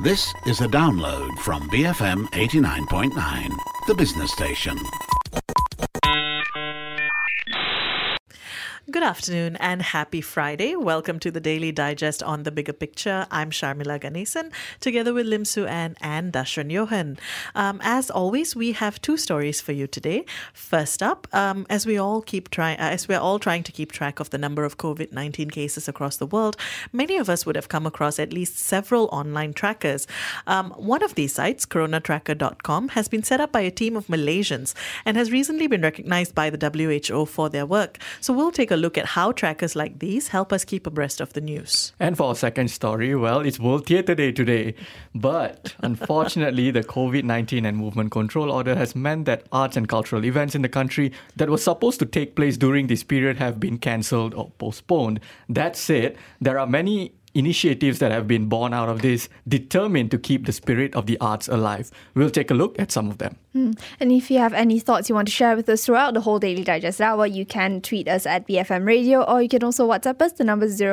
This is a download from BFM 89.9, the business station. Good afternoon and happy Friday. Welcome to the Daily Digest on The Bigger Picture. I'm Sharmila Ganesan, together with Lim Su Ann and Dashran Johan. As always, we have two stories for you today. First up, as we're all trying to keep track of the number of COVID-19 cases across the world, many of us would have come across at least several online trackers. One of these sites, coronatracker.com, has been set up by a team of Malaysians and has recently been recognized by the WHO for their work. So we'll take a look at how trackers like these help us keep abreast of the news. And for our second story, well, it's World Theatre Day today. But unfortunately, the COVID-19 and movement control order has meant that arts and cultural events in the country that were supposed to take place during this period have been cancelled or postponed. That said, there are many initiatives that have been born out of this, determined to keep the spirit of the arts alive. We'll take a look at some of them. And if you have any thoughts you want to share with us throughout the whole Daily Digest hour, you can tweet us at BFM Radio, or you can also WhatsApp us. The number is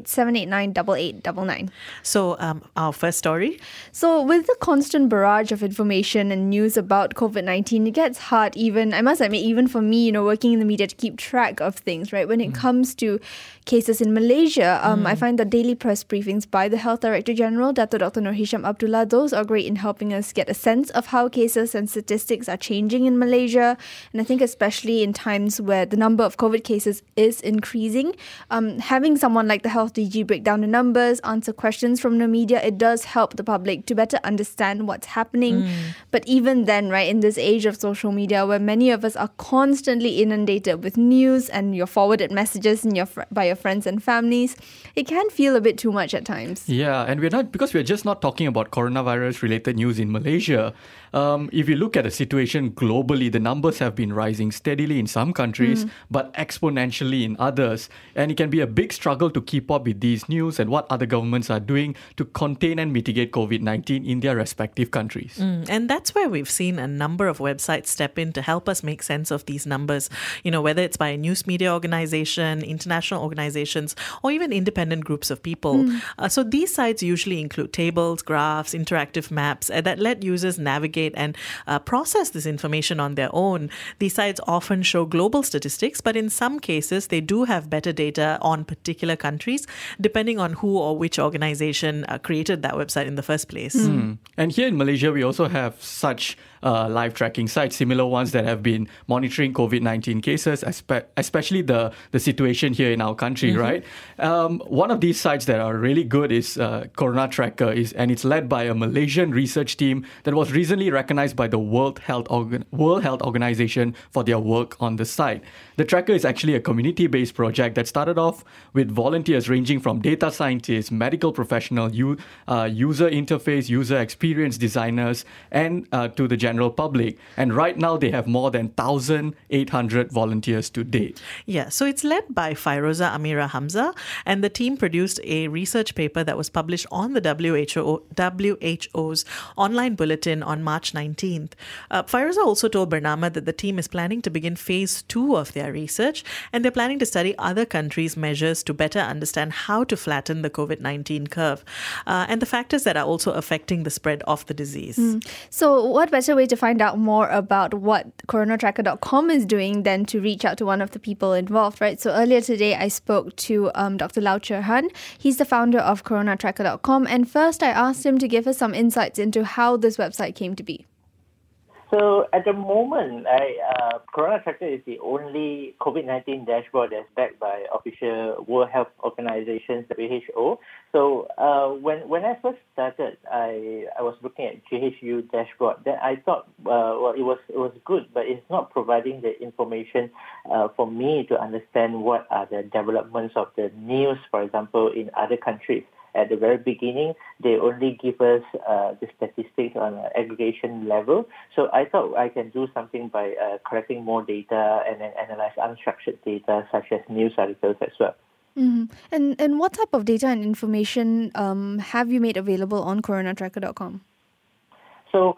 018-789-8899. So our first story. So with the constant barrage of information and news about COVID-19, it gets hard I must admit, even for me, working in the media, to keep track of things, right? When it comes to cases in Malaysia, I find the daily press briefings by the Health Director General, Dr. Nur Hisham Abdullah, those are great in helping us get a sense of how cases and statistics are changing in Malaysia. And I think especially in times where the number of COVID cases is increasing, having someone like the Health DG break down the numbers, answer questions from the media, it does help the public to better understand what's happening. But even then, right, in this age of social media where many of us are constantly inundated with news and your forwarded messages by your friends and families, it can feel a bit too much at times. Yeah, and we're just not talking about coronavirus related news in Malaysia. If you look at the situation globally, the numbers have been rising steadily in some countries, but exponentially in others. And it can be a big struggle to keep up with these news and what other governments are doing to contain and mitigate COVID-19 in their respective countries. And that's where we've seen a number of websites step in to help us make sense of these numbers, whether it's by a news media organization, international organizations, or even independent groups of people. So these sites usually include tables, graphs, interactive maps that let users navigate and process this information on their own. These sites often show global statistics, but in some cases, they do have better data on particular countries, depending on who or which organization created that website in the first place. And here in Malaysia, we also have such live tracking sites, similar ones that have been monitoring COVID-19 cases, especially the situation here in our country, right? One of these sites that are really good is Corona Tracker, and it's led by a Malaysian research team that was recently recognized by the World Health Organization for their work on the site. The tracker is actually a community-based project that started off with volunteers ranging from data scientists, medical professionals, user interface, user experience designers, and to the general public. And right now, they have more than 1,800 volunteers to date. Yeah, so it's led by Fairoza Amira Hamza, and the team produced a research paper that was published on the WHO's online bulletin on March 19th. Fairoza also told Bernama that the team is planning to begin phase 2 of their research, and they're planning to study other countries' measures to better understand how to flatten the COVID-19 curve and the factors that are also affecting the spread of the disease. So what better way to find out more about what coronatracker.com is doing than to reach out to one of the people involved, right? So earlier today, I spoke to Dr. Lau Cherhan. He's the founder of coronatracker.com. And first, I asked him to give us some insights into how this website came to be. So at the moment, Corona Tracker is the only COVID-19 dashboard that's backed by official World Health Organization, WHO. So when I first started, I was looking at GHU dashboard. Then I thought, it was good, but it's not providing the information for me to understand what are the developments of the news, for example, in other countries. At the very beginning, they only give us the statistics on an aggregation level. So I thought I can do something by collecting more data and then analyze unstructured data such as news articles as well. And what type of data and information have you made available on coronatracker.com? So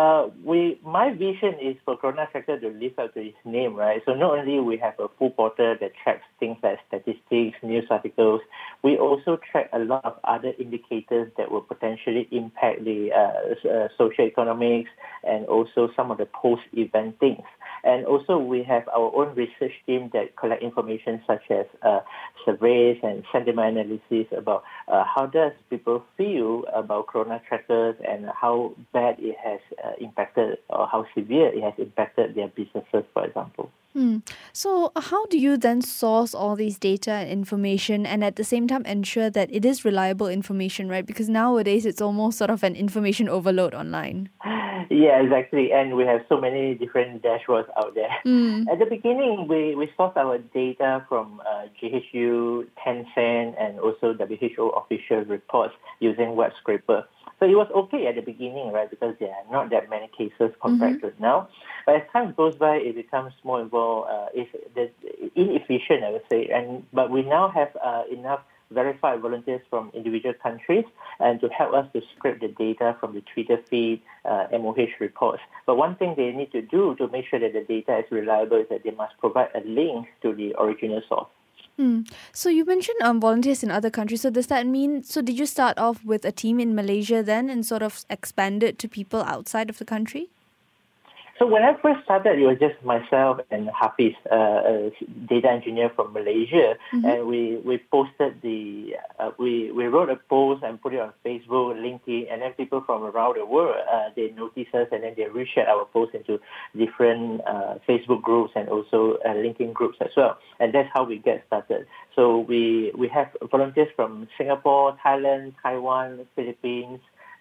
my vision is for Corona Tracker to live up to its name, right? So not only we have a full portal that tracks things like statistics, news articles, we also track a lot of other indicators that will potentially impact the socioeconomics and also some of the post-event things. And also we have our own research team that collect information such as surveys and sentiment analysis about how does people feel about Corona Trackers and how bad it has impacted or how severe it has impacted their businesses, for example. So how do you then source all these data and information and at the same time ensure that it is reliable information, right? Because nowadays it's almost sort of an information overload online. Yeah, exactly. And we have so many different dashboards out there. At the beginning, we sourced our data from GHU, Tencent, and also WHO official reports using Web Scraper. So it was okay at the beginning, right, because there are not that many cases compared to now. But as time goes by, it becomes more and more inefficient, I would say. But we now have enough verified volunteers from individual countries and to help us to scrape the data from the Twitter feed, MOH reports. But one thing they need to do to make sure that the data is reliable is that they must provide a link to the original source. So you mentioned volunteers in other countries. So does that mean, so did you start off with a team in Malaysia then and sort of expanded to people outside of the country? So when I first started, it was just myself and Hafiz, a data engineer from Malaysia, and we posted we wrote a post and put it on Facebook, LinkedIn, and then people from around the world, they noticed us and then they reshared our post into different Facebook groups and also LinkedIn groups as well. And that's how we get started. So we have volunteers from Singapore, Thailand, Taiwan, Philippines,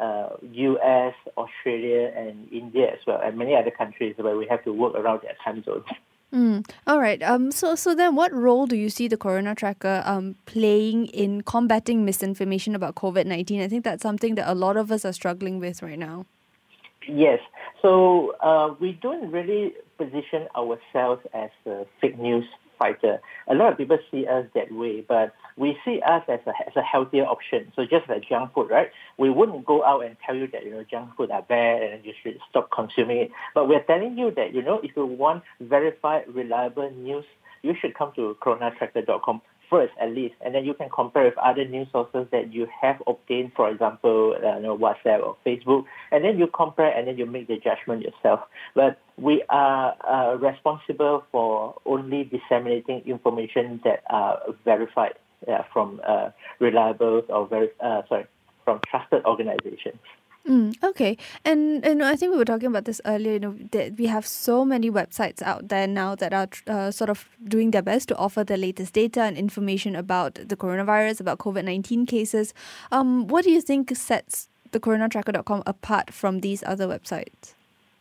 US, Australia, and India as well, and many other countries where we have to work around their time zones. All right. So then what role do you see the Corona Tracker playing in combating misinformation about COVID-19? I think that's something that a lot of us are struggling with right now. Yes. So we don't really position ourselves as a fake news fighter. A lot of people see us that way, but we see us as a healthier option. So just like junk food, right? We wouldn't go out and tell you that, junk food are bad and you should stop consuming it. But we're telling you that, if you want verified, reliable news, you should come to coronatracker.com first, at least, and then you can compare with other news sources that you have obtained, for example, WhatsApp or Facebook, and then you compare and then you make the judgment yourself. But we are responsible for only disseminating information that are verified from reliable or from trusted organizations. Okay. And I think we were talking about this earlier, that we have so many websites out there now that are sort of doing their best to offer the latest data and information about the coronavirus, about COVID-19 cases. What do you think sets the coronatracker.com apart from these other websites?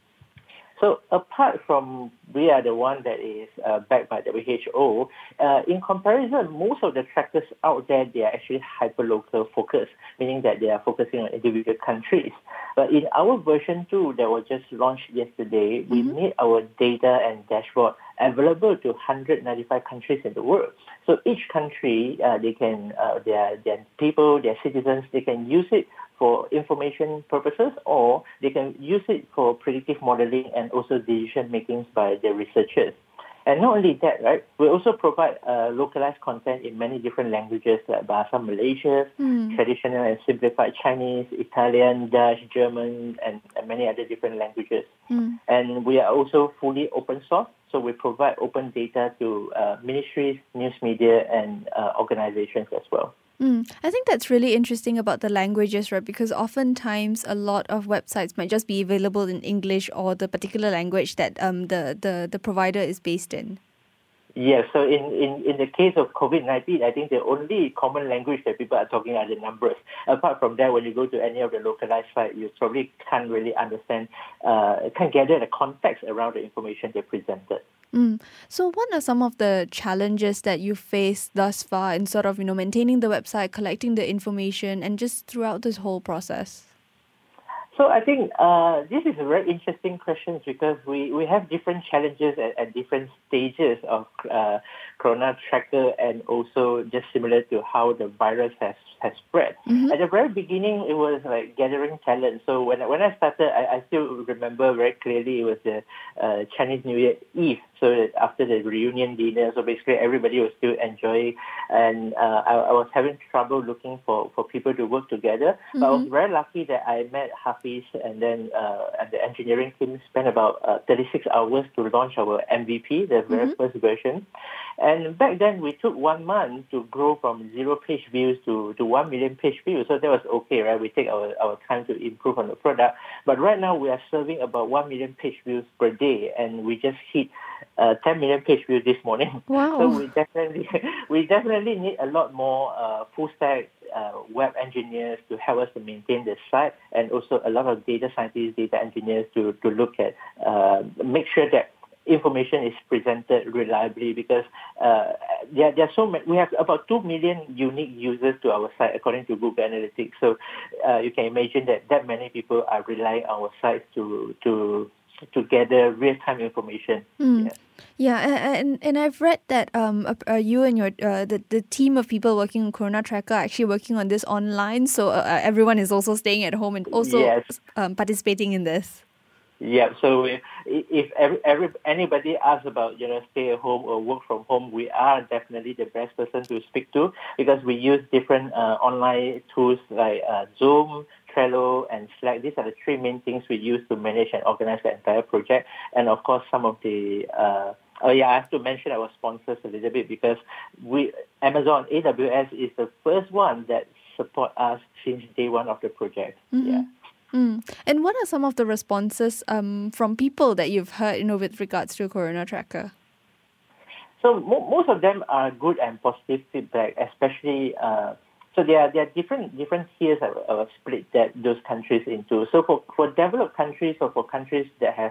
So apart from we are the one that is backed by WHO, in comparison, most of the trackers out there, they are actually hyperlocal focused, meaning that they are focusing on individual countries. But in our version 2 that was just launched yesterday, we made our data and dashboard available to 195 countries in the world. So each country, they can, their people, their citizens, they can use it for information purposes, or they can use it for predictive modeling and also decision making by the researchers. And not only that, right, we also provide localized content in many different languages like Bahasa Malaysia, traditional and simplified Chinese, Italian, Dutch, German, and many other different languages. And we are also fully open source, so we provide open data to ministries, news media, and organizations as well. I think that's really interesting about the languages, right? Because oftentimes a lot of websites might just be available in English or the particular language that the provider is based in. Yes, so in the case of COVID-19, I think the only common language that people are talking are the numbers. Apart from that, when you go to any of the localized sites, you probably can't really understand, can't gather the context around the information they presented. So what are some of the challenges that you faced thus far in sort of, maintaining the website, collecting the information, and just throughout this whole process? So I think this is a very interesting question because we have different challenges at different stages of Corona Tracker, and also just similar to how the virus has spread. Mm-hmm. At the very beginning, it was like gathering talent. So when I started, I still remember very clearly it was the Chinese New Year Eve. So after the reunion dinner, so basically everybody was still enjoying, and I was having trouble looking for people to work together. Mm-hmm. But I was very lucky that I met Hafiz, and then and the engineering team spent about 36 hours to launch our MVP, the very first version. And back then, we took 1 month to grow from 0 page views to 1 million page views. So that was okay, right? We take our time to improve on the product. But right now, we are serving about 1 million page views per day, and we just hit 10 million page views this morning. Wow. So we definitely need a lot more full stack web engineers to help us to maintain the site, and also a lot of data scientists, data engineers to look at, make sure that information is presented reliably, because there are so many. We have about 2 million unique users to our site according to Google Analytics. So you can imagine that many people are relying on our site to gather real-time information. Yeah, and I've read that you and your the team of people working on Corona Tracker are actually working on this online. So everyone is also staying at home and also Yes. Participating in this. Yeah, so if anybody asks about stay at home or work from home, we are definitely the best person to speak to, because we use different online tools like Zoom, Trello, and Slack. These are the 3 main things we use to manage and organize the entire project. And of course, some of the I have to mention our sponsors a little bit, because Amazon AWS is the first one that support us since day one of the project. Mm-hmm. Yeah. And what are some of the responses from people that you've heard, with regards to Corona Tracker? So most of them are good and positive feedback, especially. So there are different tiers I will split those countries into. So for developed countries, or for countries that have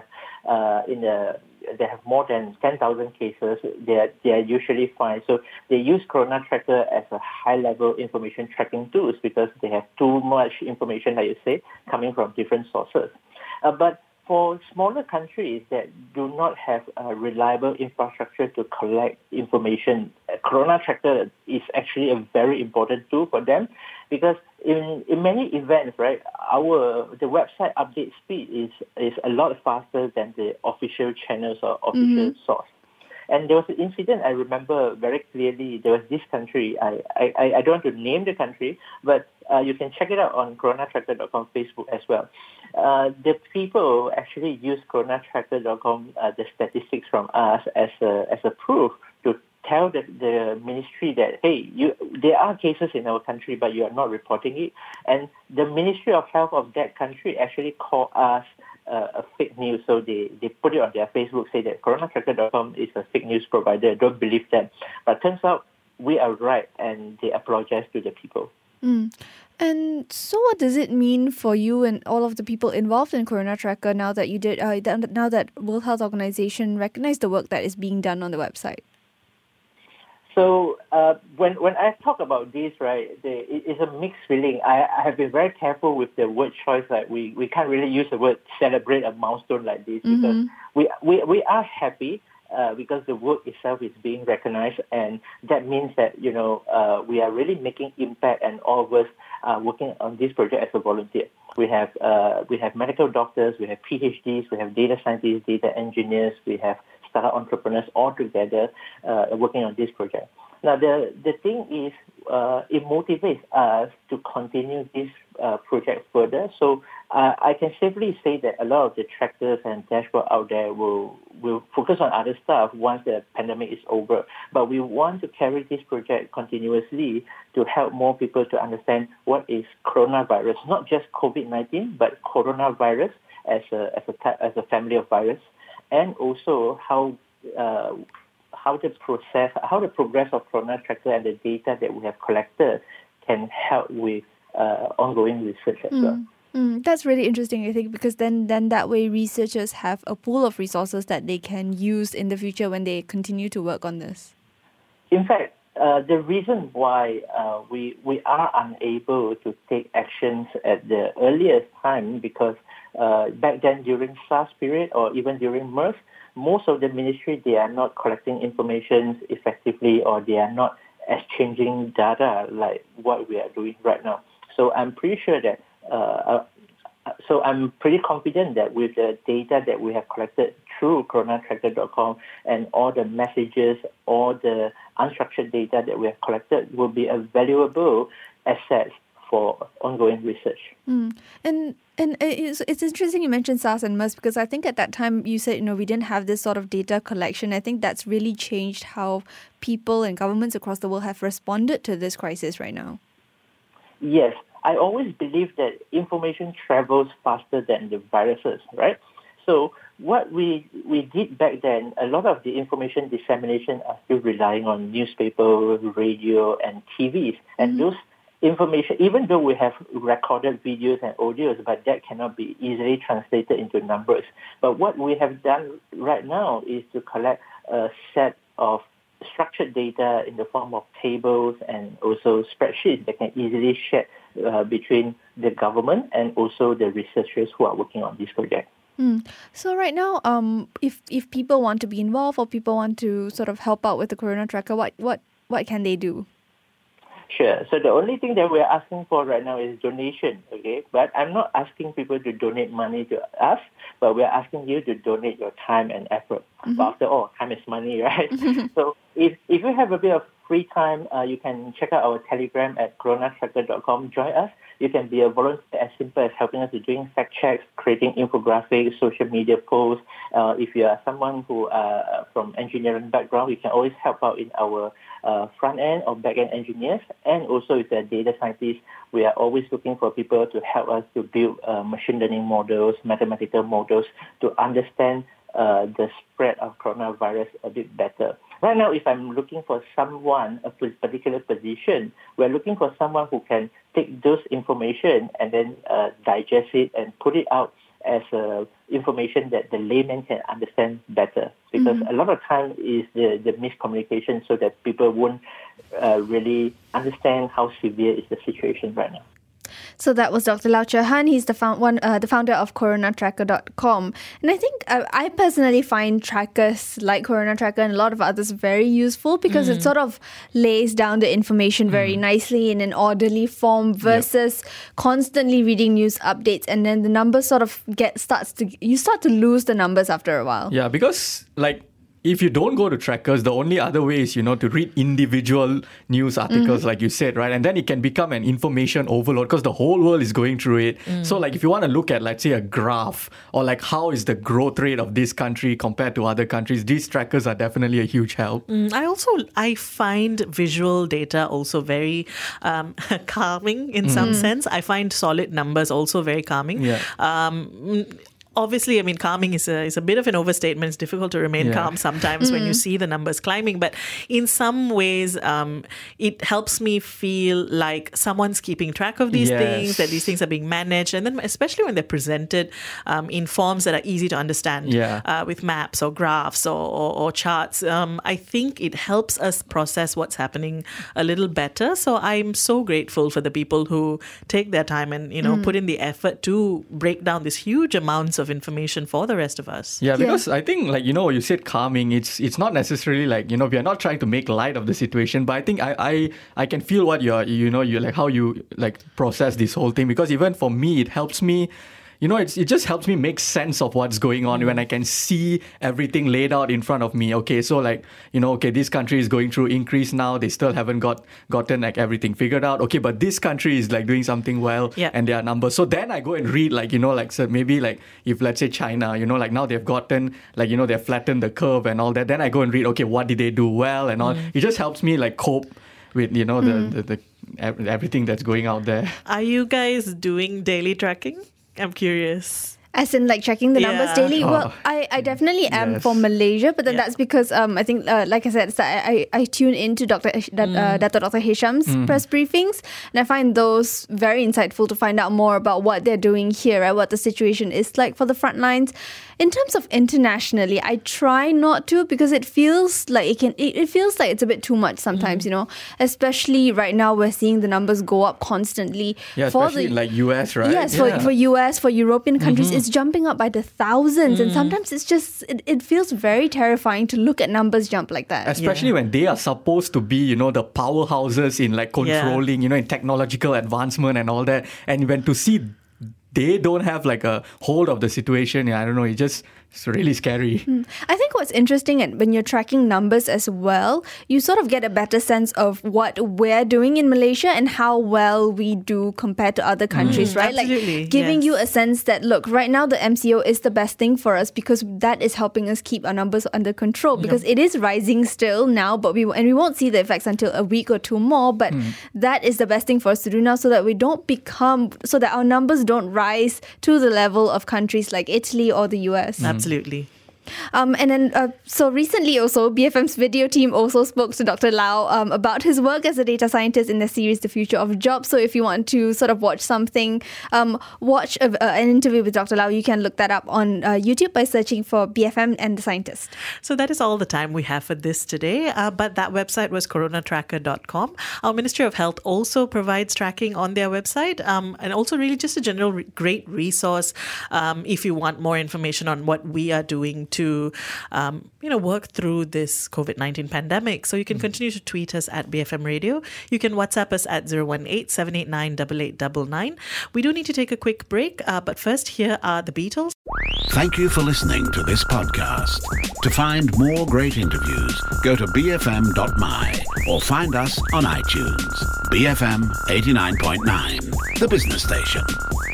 they have more than 10,000 cases, they are usually fine. So they use Corona Tracker as a high-level information tracking tools, because they have too much information, like you say, coming from different sources. But for smaller countries that do not have a reliable infrastructure to collect information, Corona Tracker is actually a very important tool for them, because in many events, right, the website update speed is a lot faster than the official channels or official source. And there was an incident I remember very clearly. There was this country, I don't want to name the country, but you can check it out on coronatracker.com Facebook as well. The people actually use coronatracker.com, the statistics from us, as a proof to tell the ministry that, hey, there are cases in our country, but you are not reporting it. And the Ministry of Health of that country actually called us a fake news. So they put it on their Facebook, say that coronatracker.com is a fake news provider. Don't believe them. But turns out we are right, and they apologize to the people. And so what does it mean for you and all of the people involved in Corona Tracker now that you did now that World Health Organization recognized the work that is being done on the website? So when I talk about this, right, it's a mixed feeling. I have been very careful with the word choice. Like we can't really use the word celebrate a milestone like this, because we are happy because the work itself is being recognized, and that means that we are really making impact, and all of us are working on this project as a volunteer. We have medical doctors, we have PhDs, we have data scientists, data engineers, we have startup entrepreneurs all together working on this project. Now, the thing is, it motivates us to continue this project further. So I can safely say that a lot of the trackers and dashboard out there will focus on other stuff once the pandemic is over. But we want to carry this project continuously to help more people to understand what is coronavirus, not just COVID-19, but coronavirus as a family of virus, and also how the progress of Corona Tracker and the data that we have collected can help with ongoing research as well. That's really interesting, I think, because then that way researchers have a pool of resources that they can use in the future when they continue to work on this. In fact, the reason why we are unable to take actions at the earliest time, because back then during SARS period or even during MERS, most of the ministry, they are not collecting information effectively, or they are not exchanging data like what we are doing right now. So I'm pretty sure that, I'm pretty confident that with the data that we have collected through coronatracker.com and all the messages, all the unstructured data that we have collected will be a valuable asset for ongoing research. And it's interesting you mentioned SARS and MERS, because I think at that time you said, we didn't have this sort of data collection. I think that's really changed how people and governments across the world have responded to this crisis right now. Yes, I always believe that information travels faster than the viruses, right? So what we did back then, a lot of the information dissemination are still relying on newspaper, radio, and TVs. And those information, even though we have recorded videos and audios, but that cannot be easily translated into numbers. But what we have done right now is to collect a set of structured data in the form of tables and also spreadsheets that can easily share between the government and also the researchers who are working on this project. So right now, if people want to be involved or people want to sort of help out with the Corona Tracker, what can they do? Sure. So the only thing that we're asking for right now is donation, okay? But I'm not asking people to donate money to us, but we're asking you to donate your time and effort. But after all, time is money, right? So if you have a bit of free time, you can check out our Telegram at coronatracker.com. Join us. You can be a volunteer as simple as helping us with doing fact checks, creating infographics, social media posts. If you are someone who from engineering background, you can always help out in our front end or back end engineers. And also if you're a data scientist, we are always looking for people to help us to build machine learning models, mathematical models to understand the spread of coronavirus a bit better. Right now, if I'm looking for someone, a particular position, we're looking for someone who can take those information and then digest it and put it out as information that the layman can understand better. Because a lot of time is the miscommunication so that people won't really understand how severe is the situation right now. So that was Dr. Lau Che Han. He's the founder of coronatracker.com. And I think I personally find trackers like Corona Tracker and a lot of others very useful because it sort of lays down the information very nicely in an orderly form versus constantly reading news updates, and then the numbers sort of you start to lose the numbers after a while. Yeah, because if you don't go to trackers, the only other way is, to read individual news articles, like you said, right? And then it can become an information overload because the whole world is going through it. So if you want to look at, let's say, a graph or how is the growth rate of this country compared to other countries, these trackers are definitely a huge help. I find visual data also very calming in some sense. I find solid numbers also very calming. Yeah. Obviously, calming is a bit of an overstatement. It's difficult to remain calm sometimes when you see the numbers climbing. But in some ways, it helps me feel like someone's keeping track of these things, that these things are being managed. And then especially when they're presented in forms that are easy to understand with maps or graphs or charts, I think it helps us process what's happening a little better. So I'm so grateful for the people who take their time and, put in the effort to break down these huge amounts of information for the rest of us. Yeah, because I think you said calming, it's not necessarily we are not trying to make light of the situation, but I think I can feel what you're how you process this whole thing, because even for me it helps me. It just helps me make sense of what's going on when I can see everything laid out in front of me. Okay, so this country is going through increase now. They still haven't gotten everything figured out. Okay, but this country is doing something well and there are numbers. So then I go and read so maybe if let's say China, now they've gotten they've flattened the curve and all that. Then I go and read, okay, what did they do well and all. It just helps me cope with the everything that's going out there. Are you guys doing daily tracking? I'm curious. As in like checking the numbers daily? Oh. Well, I definitely am Yes. for Malaysia, but then that's because I think, like I said, I tune into Dr. Hisham's press briefings, and I find those very insightful to find out more about what they're doing here, right? What the situation is like for the front lines. In terms of internationally, I try not to because it feels like it feels like it's a bit too much sometimes, you know. Especially right now, we're seeing the numbers go up constantly. Yeah, especially in like US, right? Yes, for US, for European countries, it's jumping up by the thousands, and sometimes it's just it feels very terrifying to look at numbers jump like that. Especially when they are supposed to be, you know, the powerhouses in like controlling, you know, in technological advancement and all that. And when to see they don't have like a hold of the situation, I don't know, it's really scary. I think what's interesting when you're tracking numbers as well, you sort of get a better sense of what we're doing in Malaysia and how well we do compared to other countries, right? Absolutely, Like giving yes. you a sense that, look, right now the MCO is the best thing for us because that is helping us keep our numbers under control because it is rising still now, but we won't see the effects until a week or two more, but that is the best thing for us to do now so that so that our numbers don't rise to the level of countries like Italy or the US. Absolutely. And then, so recently also, BFM's video team also spoke to Dr. Lau about his work as a data scientist in the series The Future of Jobs. So if you want to sort of watch something, watch an interview with Dr. Lau, you can look that up on YouTube by searching for BFM and The Scientist. So that is all the time we have for this today. But that website was coronatracker.com. Our Ministry of Health also provides tracking on their website, and also really just a general great resource if you want more information on what we are doing to work through this COVID-19 pandemic. So you can continue to tweet us at BFM Radio. You can WhatsApp us at 018-789-8899. We do need to take a quick break, but first here are the Beatles. Thank you for listening to this podcast. To find more great interviews, go to bfm.my or find us on iTunes. BFM 89.9, the business station.